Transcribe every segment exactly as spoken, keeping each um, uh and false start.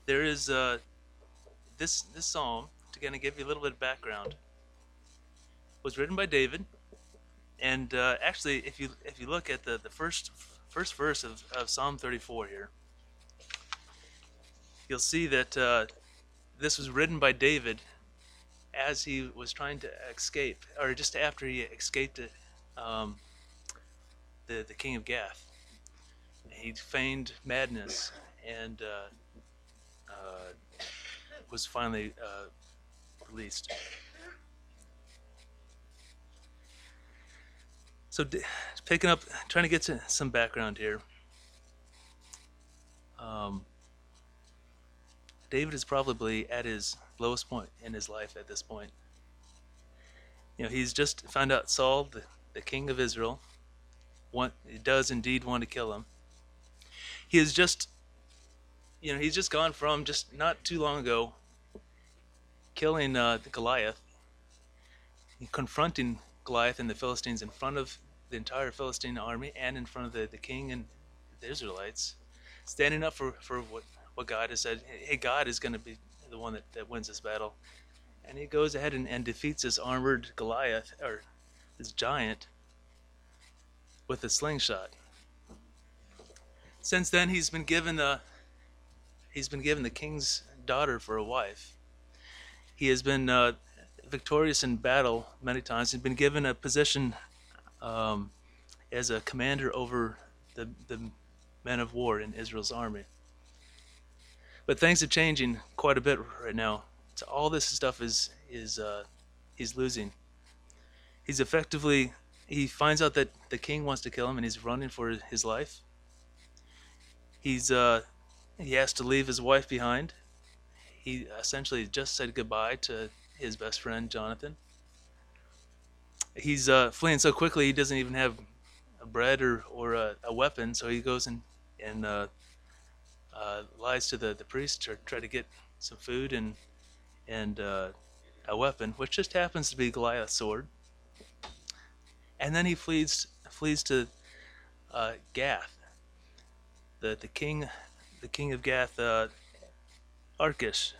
there is uh, this this psalm, to kind of give you a little bit of background, was written by David. And uh, actually, if you if you look at the, the first first verse of, of Psalm thirty-four here, you'll see that uh, this was written by David as he was trying to escape, or just after he escaped it, um, the the king of Gath. He feigned madness and uh, uh, was finally uh, released. So, picking up, trying to get to some background here. Um, David is probably at his lowest point in his life at this point. You know, he's just found out Saul, the, the king of Israel, want, he does indeed want to kill him. He is just, you know, he's just gone from just not too long ago killing uh, the Goliath, confronting Goliath and the Philistines in front of the entire Philistine army and in front of the, the king and the Israelites, standing up for, for what, what God has said. Hey, God is going to be the one that, that wins this battle. And he goes ahead and, and defeats this armored Goliath, or this giant, with a slingshot. Since then, he's been given the he's been given the king's daughter for a wife. He has been uh, victorious in battle many times. He's been given a position um, as a commander over the the men of war in Israel's army. But things are changing quite a bit right now. So all this stuff is is uh, he's losing. He's effectively he finds out that the king wants to kill him, and he's running for his life. He's uh, he has to leave his wife behind. He essentially just said goodbye to his best friend Jonathan. He's uh, fleeing so quickly he doesn't even have a bread or or a, a weapon, so he goes and and uh, uh, lies to the the priest to try to get some food and and uh, a weapon, which just happens to be Goliath's sword. And then he flees flees to uh, Gath, the the king, the king of Gath, uh, Archish.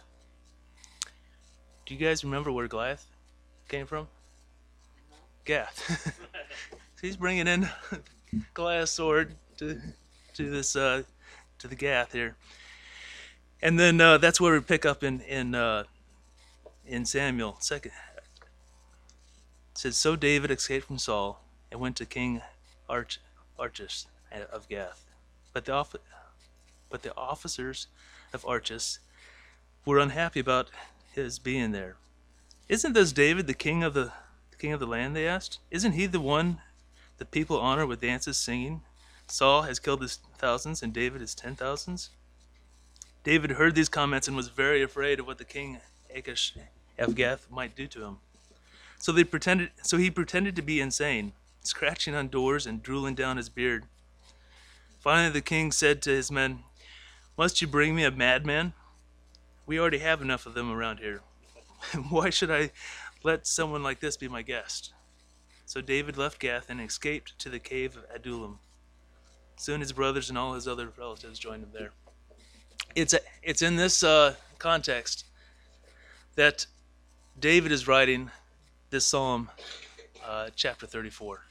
Do you guys remember where Goliath came from? Gath. So he's bringing in Goliath's sword to to this uh, to the Gath here, and then uh, that's where we pick up in in uh, in Samuel second. It says, so David escaped from Saul and went to King Arch Archish of Gath, but the off- but the officers of Archish were unhappy about his being there. Isn't this David the king of the, the king of the land? They asked. Isn't he the one the people honor with dances, singing? Saul has killed his thousands, and David his ten thousands. David heard these comments and was very afraid of what the king Achish of Gath might do to him. So they pretended. So he pretended to be insane, scratching on doors and drooling down his beard. Finally, the king said to his men, "Must you bring me a madman? We already have enough of them around here. Why should I let someone like this be my guest?" So David left Gath and escaped to the cave of Adullam. Soon his brothers and all his other relatives joined him there. It's a, it's in this uh, context that David is writing this Psalm, uh, chapter thirty-four.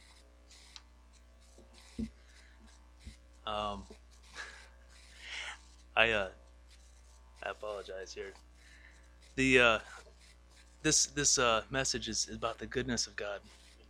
Um, I uh, I apologize here. The uh, this this uh, message is about the goodness of God,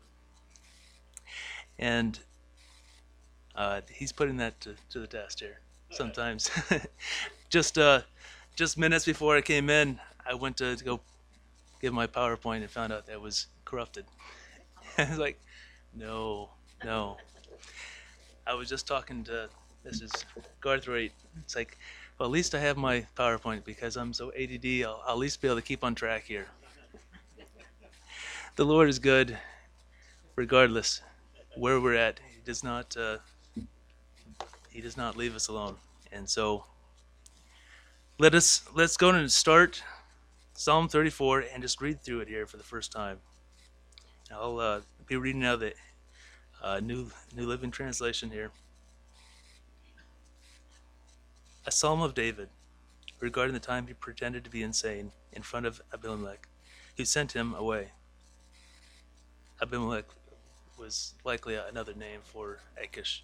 and uh, he's putting that to, to the test here. Sometimes, just uh, just minutes before I came in, I went to, to go give my PowerPoint and found out that it was corrupted. I was like, no, no. I was just talking to Missus Garthwaite. It's like, well, at least I have my PowerPoint because I'm so A D D. I'll, I'll at least be able to keep on track here. The Lord is good, regardless where we're at. He does not. Uh, he does not leave us alone. And so, let us let's go and start Psalm thirty-four and just read through it here for the first time. I'll uh, be reading out the uh, new New Living Translation here. A Psalm of David. regarding the time he pretended to be insane in front of Abimelech, who sent him away. Abimelech was likely another name for Achish.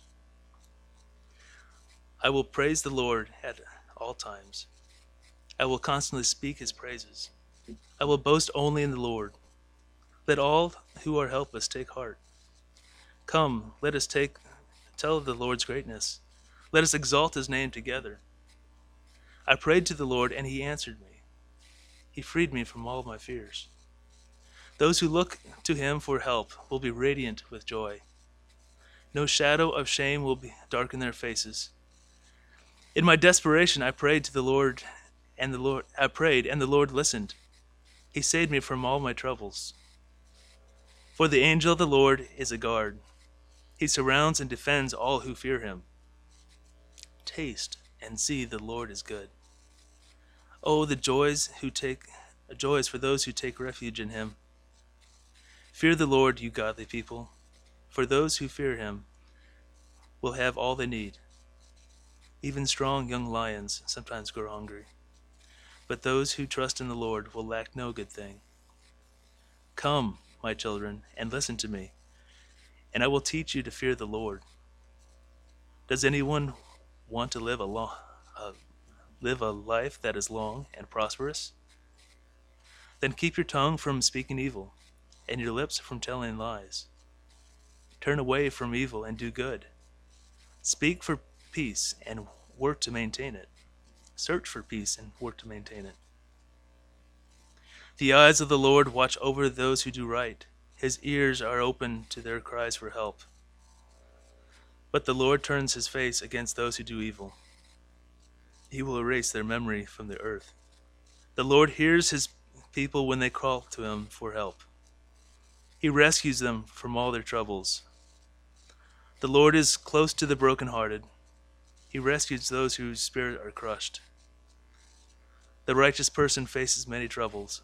I will praise the Lord at all times. I will constantly speak his praises. I will boast only in the Lord. Let all who are helpless take heart. Come, let us take tell of the Lord's greatness. Let us exalt his name together. I prayed to the Lord, and he answered me. He freed me from all of my fears. Those who look to him for help will be radiant with joy. No shadow of shame will be darken their faces. In my desperation, I prayed to the Lord, and the Lord I prayed, and the Lord listened. He saved me from all my troubles. For the angel of the Lord is a guard. He surrounds and defends all who fear him. Taste and see the Lord is good. Oh, the joys who take joys for those who take refuge in him. Fear the Lord, you godly people, for those who fear him will have all they need. Even strong young lions sometimes grow hungry, but those who trust in the Lord will lack no good thing. Come, my children, and listen to me, and I will teach you to fear the Lord. Does anyone want to live a long, uh, live a life that is long and prosperous? Then keep your tongue from speaking evil, and your lips from telling lies. Turn away from evil and do good. Speak for peace and work to maintain it. Search for peace and work to maintain it. The eyes of the Lord watch over those who do right. His ears are open to their cries for help. But the Lord turns his face against those who do evil. He will erase their memory from the earth. The Lord hears his people when they call to him for help. He rescues them from all their troubles. The Lord is close to the brokenhearted. He rescues those whose spirit are crushed. The righteous person faces many troubles.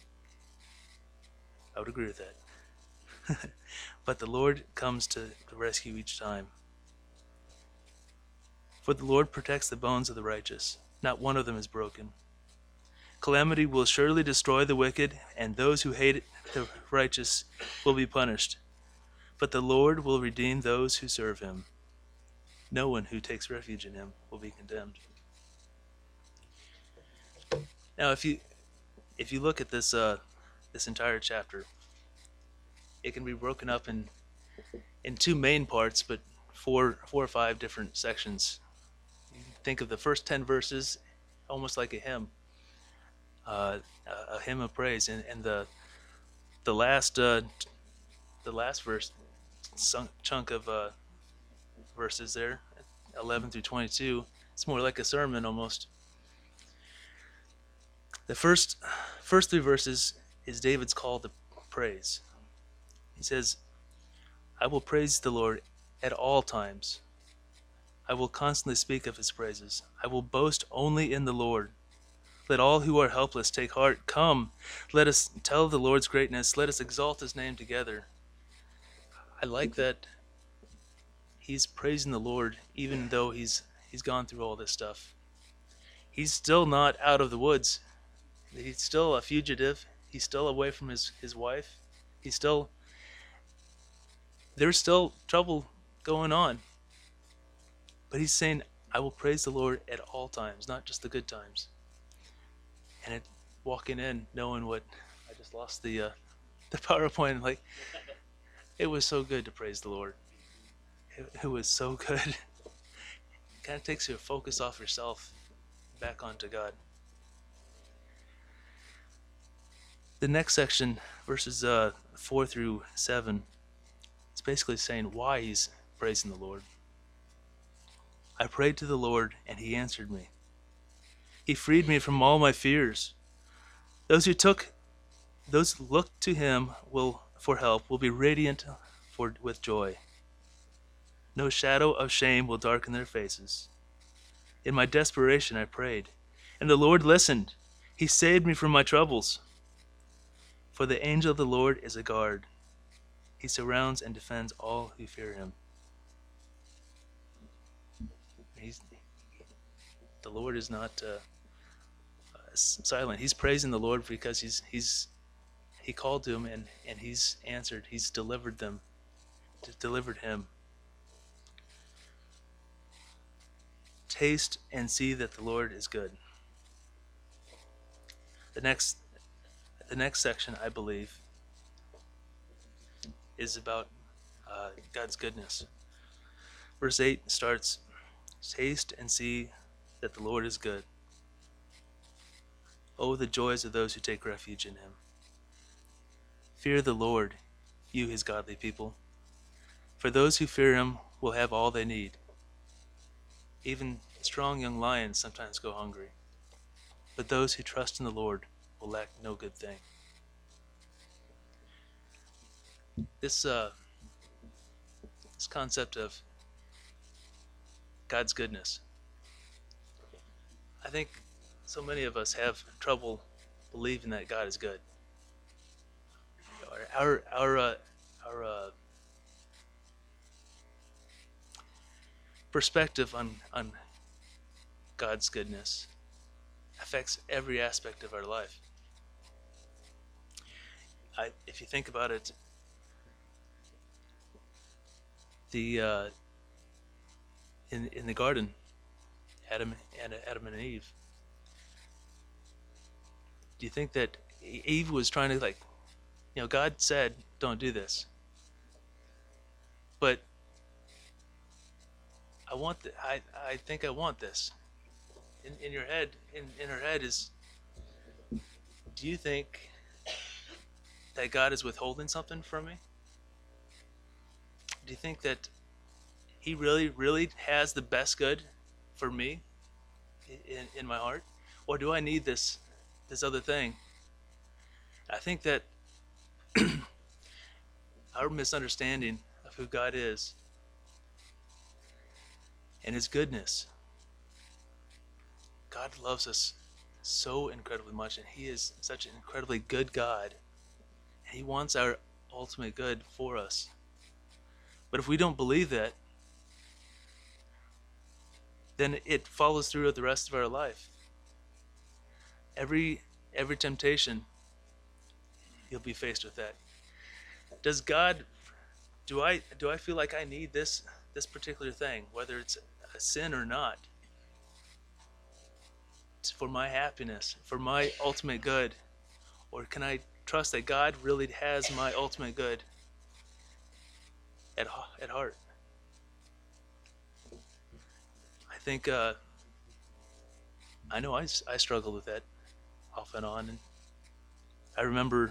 I would agree with that. But the Lord comes to the rescue each time. For the Lord protects the bones of the righteous. Not one of them is broken. Calamity will surely destroy the wicked, and those who hate the righteous will be punished. But the Lord will redeem those who serve him. No one who takes refuge in him will be condemned. Now, if you if you look at this uh, this entire chapter, it can be broken up in in two main parts, but four four or five different sections. You can think of the first ten verses almost like a hymn. Uh, a hymn of praise, and, and the the last uh, the last verse chunk of uh, verses there, eleven through twenty-two, it's more like a sermon almost. The first first three verses is David's call to praise. He says, "I will praise the Lord at all times. I will constantly speak of his praises. I will boast only in the Lord. Let all who are helpless take heart. Come, let us tell the Lord's greatness. Let us exalt his name together." I like that he's praising the Lord even though he's he's gone through all this stuff. He's still not out of the woods. He's still a fugitive. He's still away from his, his wife. He's still there's still trouble going on. But he's saying, I will praise the Lord at all times, not just the good times. And it, walking in, knowing what, I just lost the uh, the PowerPoint. Like, it was so good to praise the Lord. It, it was so good. It kind of takes your focus off yourself, back onto God. The next section, verses uh, four through seven, it's basically saying why he's praising the Lord. I prayed to the Lord, and he answered me. He freed me from all my fears. Those who took, those who look to him will for help will be radiant for with joy. No shadow of shame will darken their faces. In my desperation I prayed, and the Lord listened. He saved me from my troubles. For the angel of the Lord is a guard. He surrounds and defends all who fear him. He's, the Lord is not uh, silent. He's praising the Lord because he's he's he called to him, and and he's answered. He's delivered them, delivered him. Taste and see that the Lord is good. The next the next section, I believe, is about uh, God's goodness. Verse eight starts, taste and see that the Lord is good. Oh, the joys of those who take refuge in him. Fear the Lord, you his godly people. For those who fear him will have all they need. Even strong young lions sometimes go hungry, but those who trust in the Lord will lack no good thing. This uh, this concept of God's goodness, I think so many of us have trouble believing that God is good. Our our uh, our uh, perspective on on God's goodness affects every aspect of our life. I, if you think about it, the uh, in in the garden, Adam and Adam and Eve. Do you think that Eve was trying to, like, you know, God said, "Don't do this," but I want the, I I think I want this. In in your head, in in her head is, do you think that God is withholding something from me? Do you think that he really, really has the best good for me in, in my heart? Or do I need this this other thing? I think that our misunderstanding of who God is and his goodness. God loves us so incredibly much, and he is such an incredibly good God. He wants our ultimate good for us. But if we don't believe that, then it follows through the rest of our life. Every every temptation, you'll be faced with that. Does God, do I do I feel like I need this this particular thing, whether it's a sin or not? It's for my happiness, for my ultimate good, or can I trust that God really has my ultimate good at at heart? I think uh, I know I, I struggle with that off and on, and I remember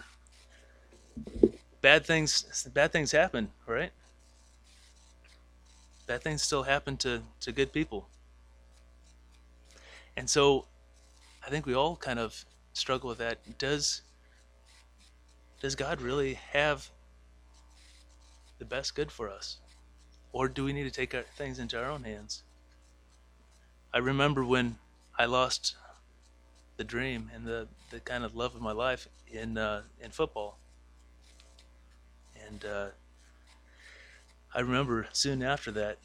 bad things bad things happen, right? Bad things still happen to, to good people. And so I think we all kind of struggle with that. Does does God really have the best good for us? Or do we need to take our, things into our own hands? I remember when I lost the dream and the, the kind of love of my life in uh, in football. And uh, I remember soon after that,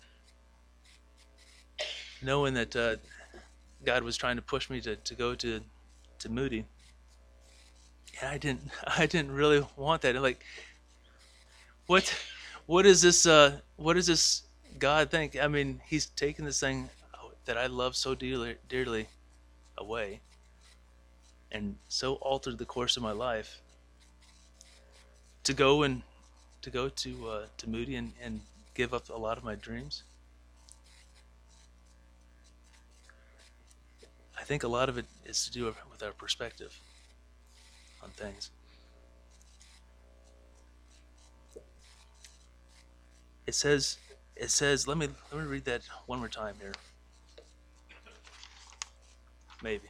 knowing that uh, God was trying to push me to, to go to, to Moody. And I didn't I didn't really want that. Like, what what is this uh, what does this God think? I mean, he's taken this thing that I love so dearly dearly away, and so altered the course of my life, to go and to go to uh, to Moody and, and give up a lot of my dreams. I think a lot of it is to do with our perspective on things. It says it says let me let me read that one more time here. Maybe.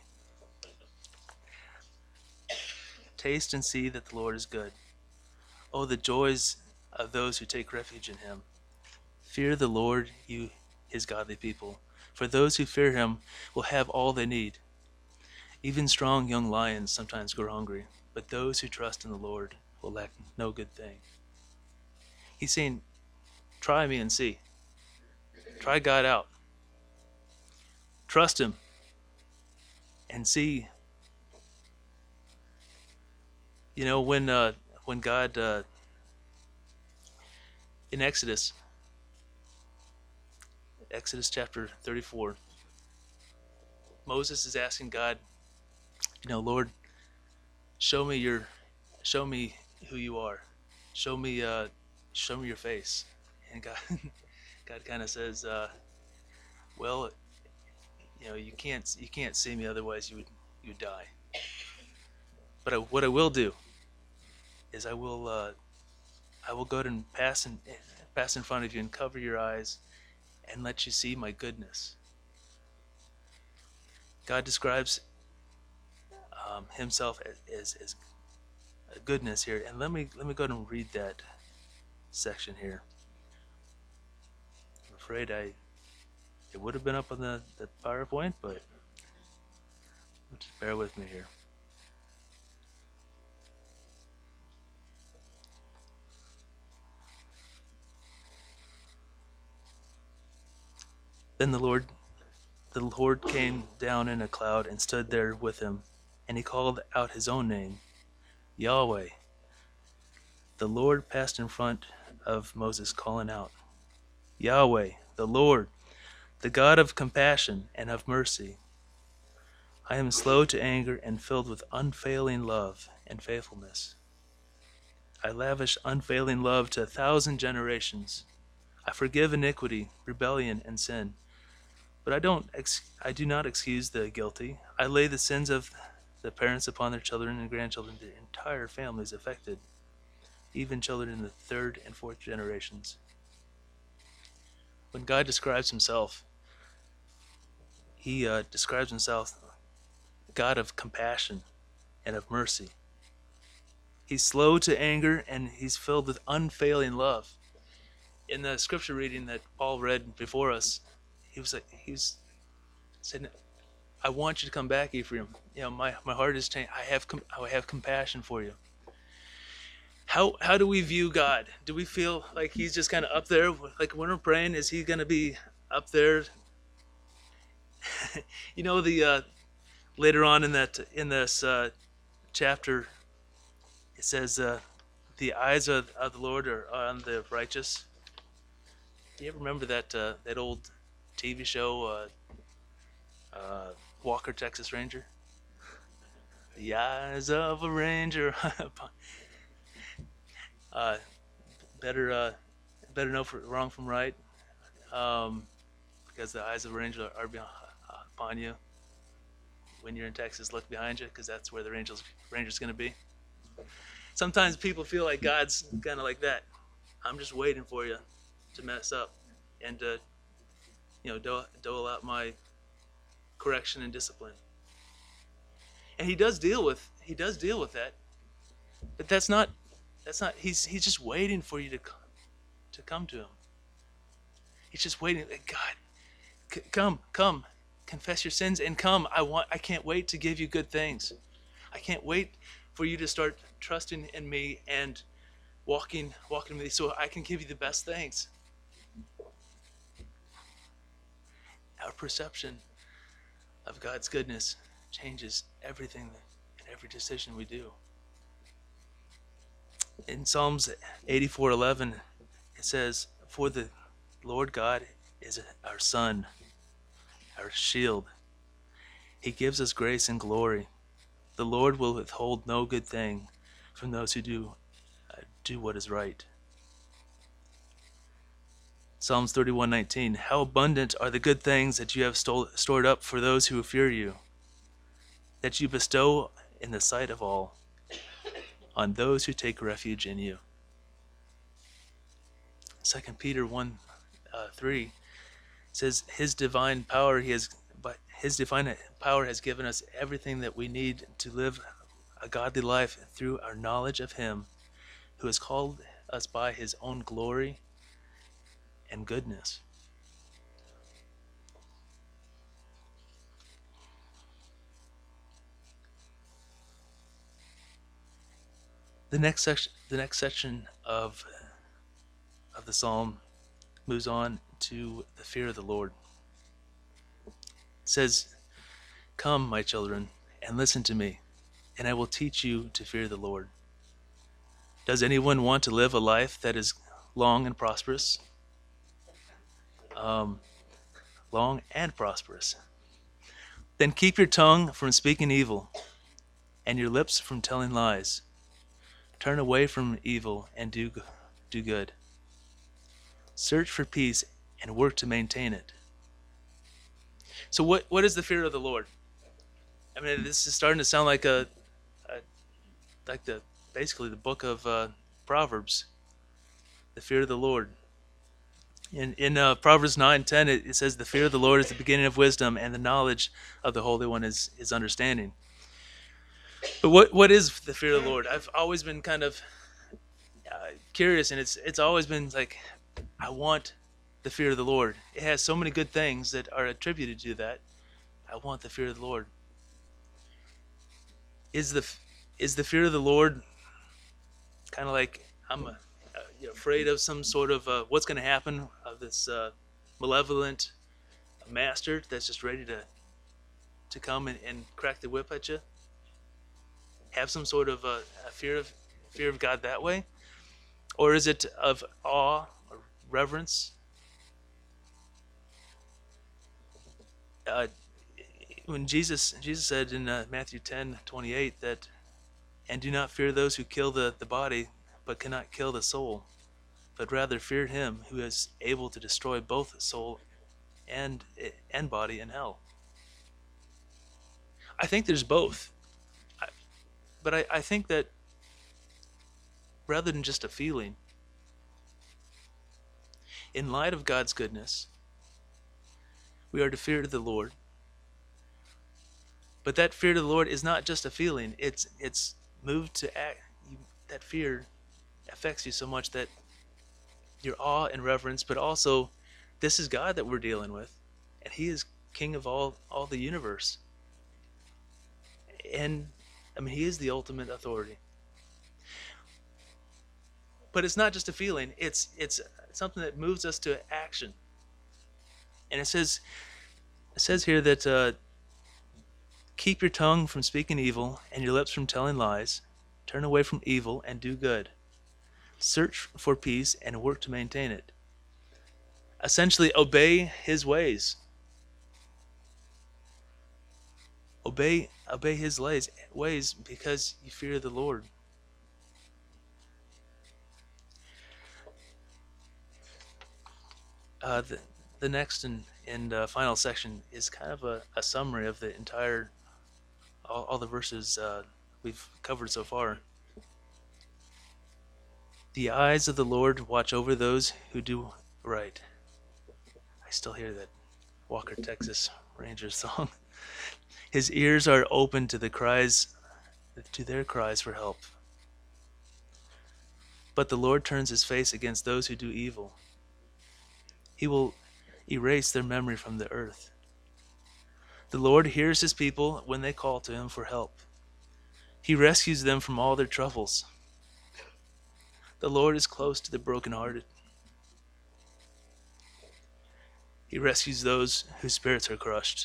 Taste and see that the Lord is good. Oh, the joys of those who take refuge in him. Fear the Lord, you his godly people. For those who fear him will have all they need. Even strong young lions sometimes go hungry, but those who trust in the Lord will lack no good thing. He's saying, try me and see. Try God out. Trust him and see You know, when uh, when God uh, in Exodus, Exodus chapter thirty-four, Moses is asking God, you know, Lord, show me your, show me who you are, show me, uh, show me your face, and God, God kind of says, uh, well, you know, you can't, you can't see me, otherwise you would, you would die. But I, what I will do is I will, uh, I will go ahead and pass in, pass in front of you and cover your eyes and let you see my goodness. God describes um, himself as, as, as goodness here, and let me let me go ahead and read that section here. I'm afraid I it would have been up on the, the PowerPoint, but just bear with me here. Then the Lord the Lord came down in a cloud and stood there with him, and he called out his own name, Yahweh. The Lord passed in front of Moses, calling out, Yahweh, the Lord, the God of compassion and of mercy. I am slow to anger and filled with unfailing love and faithfulness. I lavish unfailing love to a thousand generations. I forgive iniquity, rebellion, and sin. But I don't ex- I do not excuse the guilty. I lay the sins of the parents upon their children and grandchildren. The entire family is affected, even children in the third and fourth generations. When God describes himself, he uh, describes himself God of compassion and of mercy. He's slow to anger and he's filled with unfailing love. In the scripture reading that Paul read before us, he was like, he was saying, I want you to come back, Ephraim. You know, my, my heart is changed. I have com- I have compassion for you. How how do we view God? Do we feel like he's just kind of up there? Like when we're praying, is he going to be up there? You know, the uh, later on in that in this uh, chapter, it says, uh, "The eyes of, of the Lord are on the righteous." Do you ever remember that uh, that old T V show, uh, uh, Walker, Texas Ranger? The eyes of a ranger. uh, better uh, better know for, wrong from right, um, because the eyes of a ranger are, are beyond, uh, upon you. When you're in Texas, look behind you, because that's where the ranger's ranger's going to be. Sometimes people feel like God's kind of like that. I'm just waiting for you to mess up and to, you know, dole, dole out my correction and discipline. And he does deal with he does deal with that, but that's not that's not he's he's just waiting for you to to come to him. He's just waiting. Like, God, c- come, come, confess your sins and come. I want I can't wait to give you good things. I can't wait for you to start trusting in me and walking walking with me so I can give you the best things. Our perception of God's goodness changes everything and every decision we do. In Psalms eighty-four eleven, it says, "For the Lord God is our sun, our shield. He gives us grace and glory. The Lord will withhold no good thing from those who do uh, do what is right." Psalms thirty-one nineteen, "How abundant are the good things that you have stole, stored up for those who fear you, that you bestow in the sight of all, on those who take refuge in you." Second Peter one uh, three says, "His divine power he has, but His divine power has given us everything that we need to live a godly life through our knowledge of Him, who has called us by His own glory and goodness." The next section, the next section of of the psalm moves on to the fear of the Lord. It says, "Come, my children, and listen to me, and I will teach you to fear the Lord. Does anyone want to live a life that is long and prosperous? Um, long and prosperous. Then keep your tongue from speaking evil and your lips from telling lies. Turn away from evil and do do good. Search for peace and work to maintain it. So what what is the fear of the Lord? I mean, this is starting to sound like a, a like the basically the book of uh, Proverbs. The fear of the Lord. In in uh, Proverbs nine ten, it, it says, "The fear of the Lord is the beginning of wisdom, and the knowledge of the Holy One is is understanding." But what what is the fear of the Lord? I've always been kind of uh, curious, and it's it's always been like, I want the fear of the Lord. It has so many good things that are attributed to that. I want the fear of the Lord. Is the is the fear of the Lord kind of like I'm uh, uh, afraid of some sort of uh, what's going to happen of this uh, malevolent master that's just ready to to come and, and crack the whip at you? Have some sort of uh, a fear of fear of God that way, or is it of awe or reverence? Uh, when Jesus Jesus said in uh, Matthew ten twenty eight that, and do not fear those who kill the, the body, but cannot kill the soul, but rather fear him who is able to destroy both soul and and body in hell. I think there's both, I, but I, I think that rather than just a feeling, in light of God's goodness, we are to fear the Lord. But that fear to the Lord is not just a feeling; it's it's moved to act. You, that fear affects you so much that your awe and reverence, but also, this is God that we're dealing with, and He is King of all all the universe. And I mean, He is the ultimate authority. But it's not just a feeling; it's it's something that moves us to action. And it says it says here that uh, keep your tongue from speaking evil and your lips from telling lies. Turn away from evil and do good. Search for peace and work to maintain it. Essentially, obey His ways. Obey obey His ways, ways because you fear the Lord. Uh, the, the next and, and uh, final section is kind of a, a summary of the entire, all, all the verses uh, we've covered so far. The eyes of the Lord watch over those who do right. I still hear that Walker, Texas Rangers song. His ears are open to the cries, to their cries for help. But the Lord turns His face against those who do evil. He will erase their memory from the earth. The Lord hears His people when they call to Him for help. He rescues them from all their troubles. The Lord is close to the brokenhearted. He rescues those whose spirits are crushed.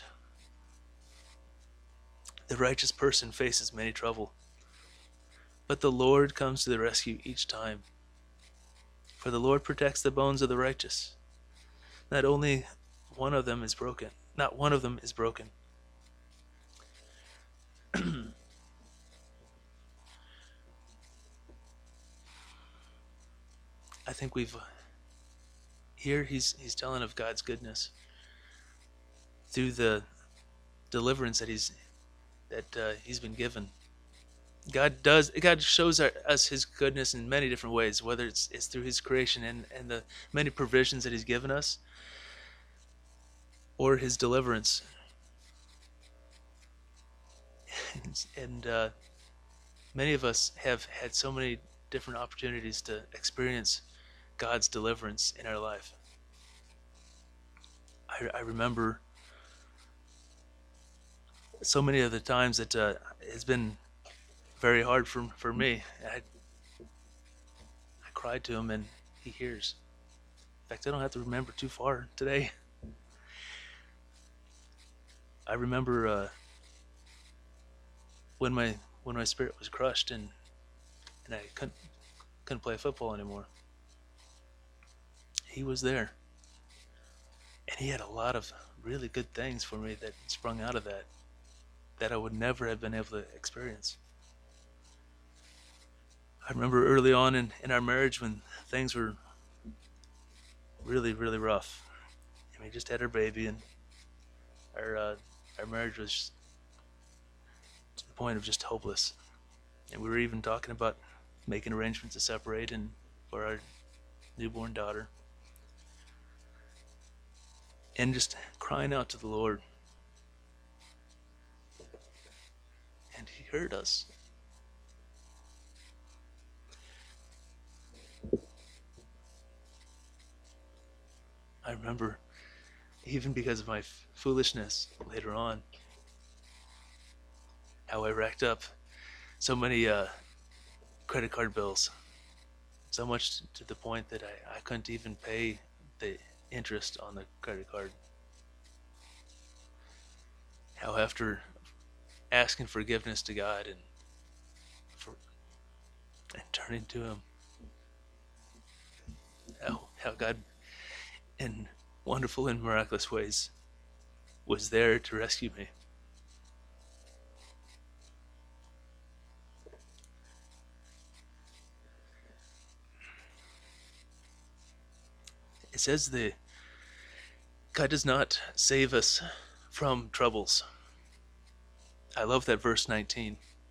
The righteous person faces many trouble, but the Lord comes to the rescue each time. For the Lord protects the bones of the righteous. Not only one of them is broken, not one of them is broken. I think we've here he's he's telling of God's goodness through the deliverance that he's that uh, he's been given. God does God shows our, us His goodness in many different ways, whether it's it's through His creation and, and the many provisions that He's given us, or His deliverance. and uh, many of us have had so many different opportunities to experience God's deliverance in our life. I, I remember so many of the times that uh, it's been very hard for for me. I, I cried to Him and He hears. In fact, I don't have to remember too far today. I remember uh, when my when my spirit was crushed and and I couldn't couldn't play football anymore. He was there. And he had a lot of really good things for me that sprung out of that, that I would never have been able to experience. I remember early on in, in our marriage when things were really, really rough. And we just had our baby, and our uh, our marriage was to the point of just hopeless. And we were even talking about making arrangements to separate and for our newborn daughter. And just crying out to the Lord. And he heard us. I remember, even because of my f- foolishness later on, how I racked up so many uh, credit card bills. So much to the point that I, I couldn't even pay the interest on the credit card. How after asking forgiveness to God and for and turning to Him, how how God in wonderful and miraculous ways was there to rescue me. It says that God does not save us from troubles. I love that verse nineteen.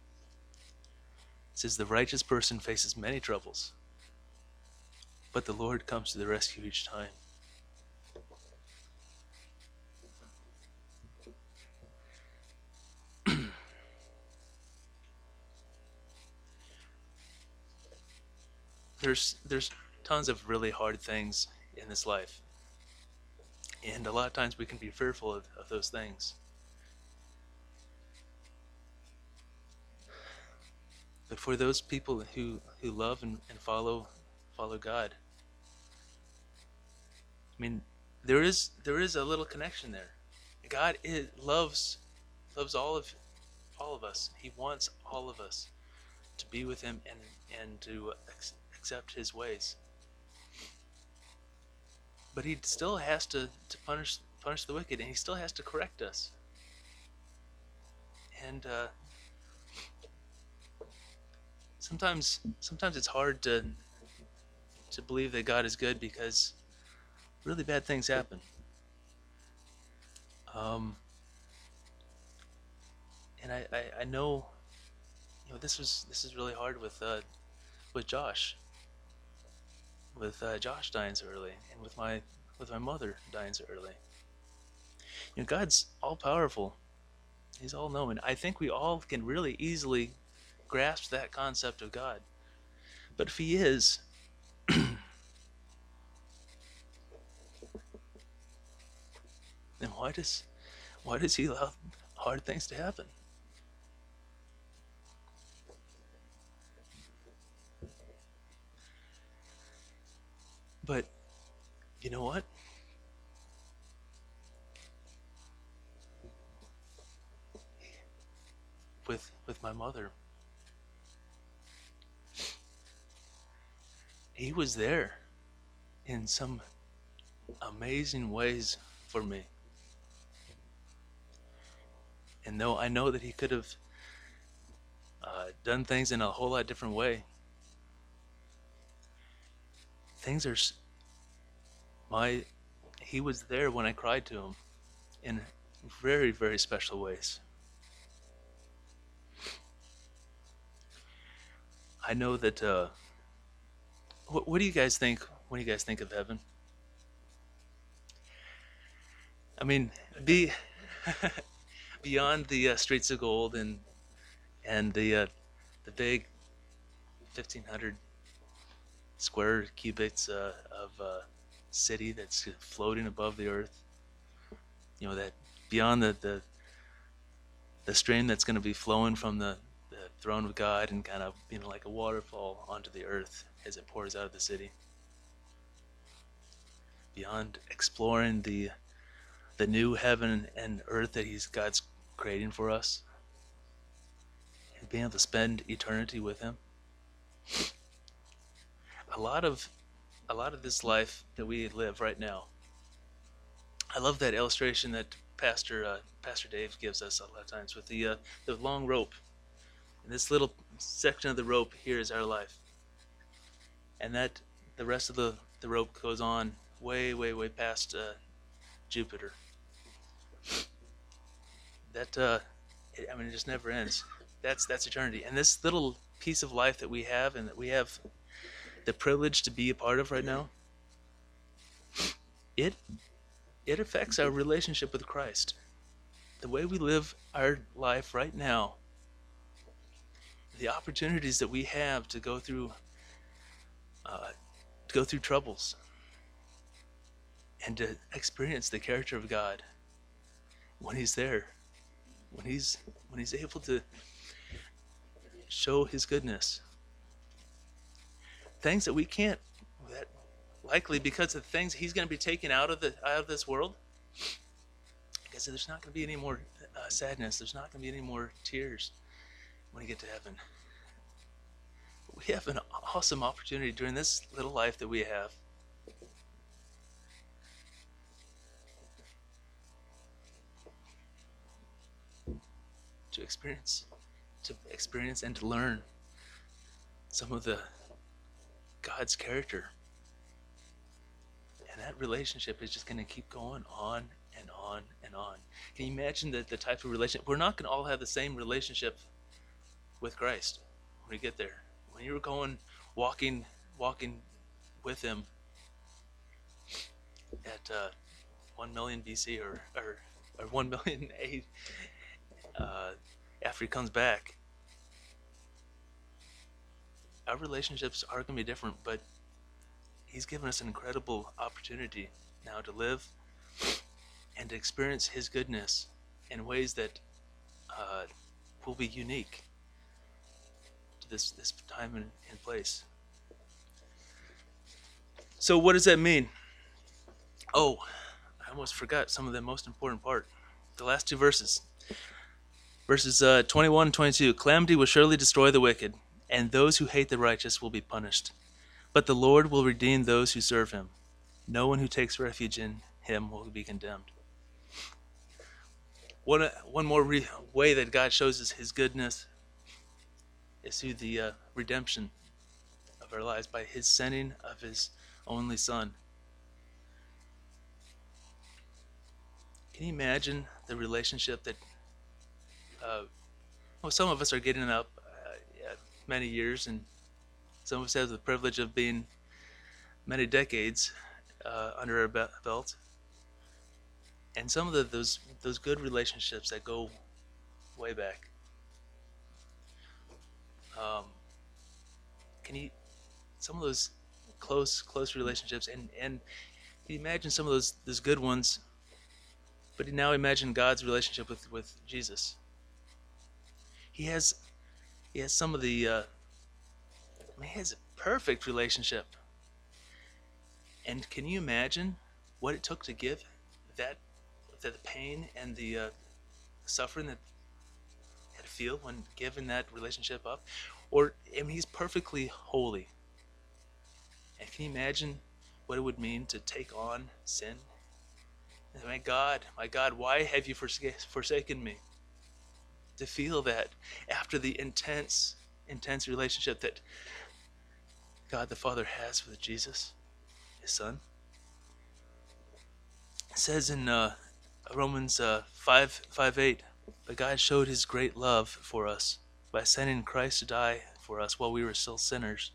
It says the righteous person faces many troubles, but the Lord comes to the rescue each time. there's there's tons of really hard things in this life. And a lot of times we can be fearful of, of those things. But for those people who, who love and, and follow follow God, I mean, there is there is a little connection there. God is, loves loves all of all of us. He wants all of us to be with Him and and to ex- accept His ways. But He still has to, to punish punish the wicked, and He still has to correct us. And uh, sometimes sometimes it's hard to to believe that God is good because really bad things happen. Um, and I, I, I know, you know, this was this is really hard with uh, with Josh, with uh, Josh dying so early, and with my with my mother dying so early. You know, God's all powerful. He's all knowing. I think we all can really easily grasp that concept of God. But if He is, then why does why does He allow hard things to happen? But you know what? With with my mother, He was there in some amazing ways for me. And though I know that He could have uh, done things in a whole lot different way, things are my He was there when I cried to Him in very, very special ways. I know that uh, what, what do you guys think when you guys think of heaven? I mean, be beyond the uh, streets of gold and and the uh, the big fifteen hundred square cubits uh, of uh, city that's floating above the earth. You know, that beyond the the, the stream that's going to be flowing from the, the throne of God and kind of, you know, like a waterfall onto the earth as it pours out of the city. Beyond exploring the the new heaven and earth that He's God's creating for us, and being able to spend eternity with Him. a lot of a lot of this life that we live right now. I love that illustration that Pastor uh, Pastor Dave gives us a lot of times with the uh, the long rope. And this little section of the rope here is our life, and that the rest of the the rope goes on way, way, way past uh, Jupiter. That uh, it, I mean, it just never ends. That's that's eternity. And this little piece of life that we have, and that we have the privilege to be a part of right now, it it affects our relationship with Christ. The way we live our life right now, the opportunities that we have to go through uh, to go through troubles and to experience the character of God when He's there, when He's when He's able to show His goodness. Things that we can't, that likely because of the things He's going to be taken out of the out of this world. Because there's not going to be any more uh, sadness. There's not going to be any more tears when we get to heaven. We have an awesome opportunity during this little life that we have to experience, to experience and to learn some of the God's character. And that relationship is just going to keep going on and on and on. Can you imagine the, the type of relationship? We're not going to all have the same relationship with Christ when we get there. When you're going, walking, walking with Him at uh, one million B C or, or, or one million A uh, after He comes back, our relationships are going to be different, but He's given us an incredible opportunity now to live and to experience His goodness in ways that uh, will be unique to this, this time and, and place. So what does that mean? Oh, I almost forgot some of the most important part. The last two verses. Verses uh, twenty-one and twenty-two. Calamity will surely destroy the wicked, and those who hate the righteous will be punished. But the Lord will redeem those who serve Him. No one who takes refuge in Him will be condemned. One, uh, one more re- way that God shows us His goodness is through the uh, redemption of our lives by His sending of His only Son. Can you imagine the relationship that uh, well, some of us are getting up uh, yeah, many years, and some of us have the privilege of being many decades uh, under our be- belt. And some of the, those those good relationships that go way back. Um, can you, some of those close close relationships, and and can you imagine some of those those good ones? But now imagine God's relationship with, with Jesus. He has he has some of the uh, I mean, he has a perfect relationship. And can you imagine what it took to give that the pain and the uh, suffering that he had to feel when giving that relationship up? Or, I mean, He's perfectly holy. And can you imagine what it would mean to take on sin? And, my God, my God, why have you forsak- forsaken me? To feel that after the intense, intense relationship that God the Father has with Jesus, His Son. It says in uh, Romans uh, five, five, eight, but God showed His great love for us by sending Christ to die for us while we were still sinners.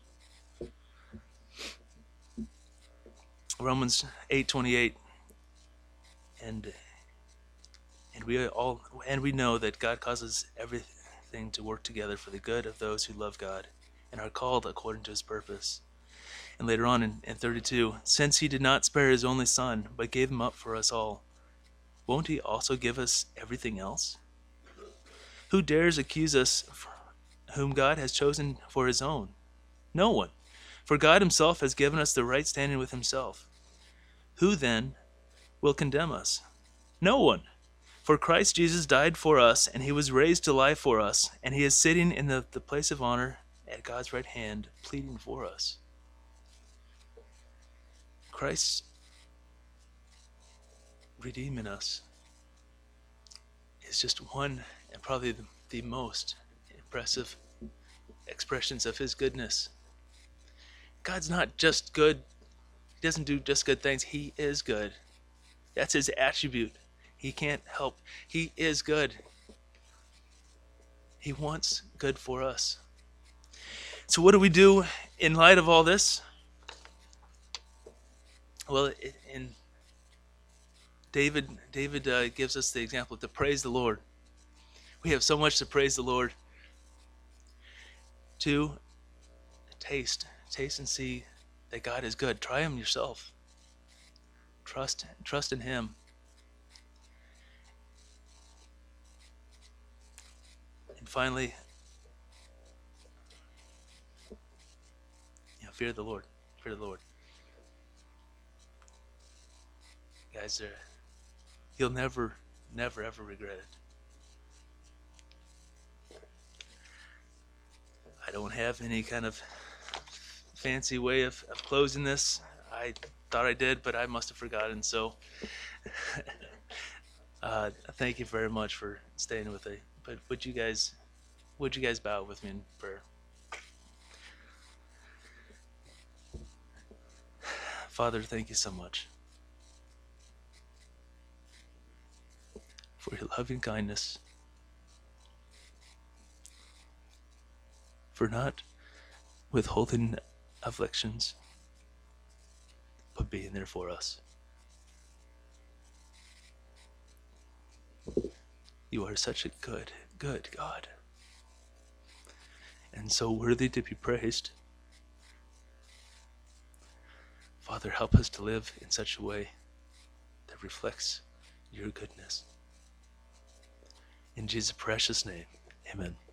Romans eight, twenty-eight, and and we all and we know that God causes everything to work together for the good of those who love God and are called according to His purpose. And later on in, in thirty-two, since He did not spare His only Son, but gave Him up for us all, won't He also give us everything else? Who dares accuse us whom God has chosen for His own? No one. For God Himself has given us the right standing with Himself. Who then will condemn us? No one. For Christ Jesus died for us, and He was raised to life for us, and He is sitting in the, the place of honor at God's right hand, pleading for us. Christ redeeming us is just one and probably the, the most impressive expressions of his goodness. God's not just good. He doesn't do just good things. He is good. That's his attribute. He can't help. He is good. He wants good for us. So what do we do in light of all this? Well, in David, David uh, gives us the example to praise the Lord. We have so much to praise the Lord. Two, taste, taste and see that God is good. Try him yourself. Trust, trust in him. And finally, yeah, fear the Lord. Fear the Lord. Guys, uh, you'll never, never, ever regret it. I don't have any kind of fancy way of, of closing this. I thought I did, but I must have forgotten. So uh, thank you very much for staying with me. But would you guys, would you guys bow with me in prayer? Father, thank you so much for your loving kindness, for not withholding afflictions, but being there for us. You are such a good, good God, and so worthy to be praised. Father, help us to live in such a way that reflects your goodness. In Jesus' precious name, amen.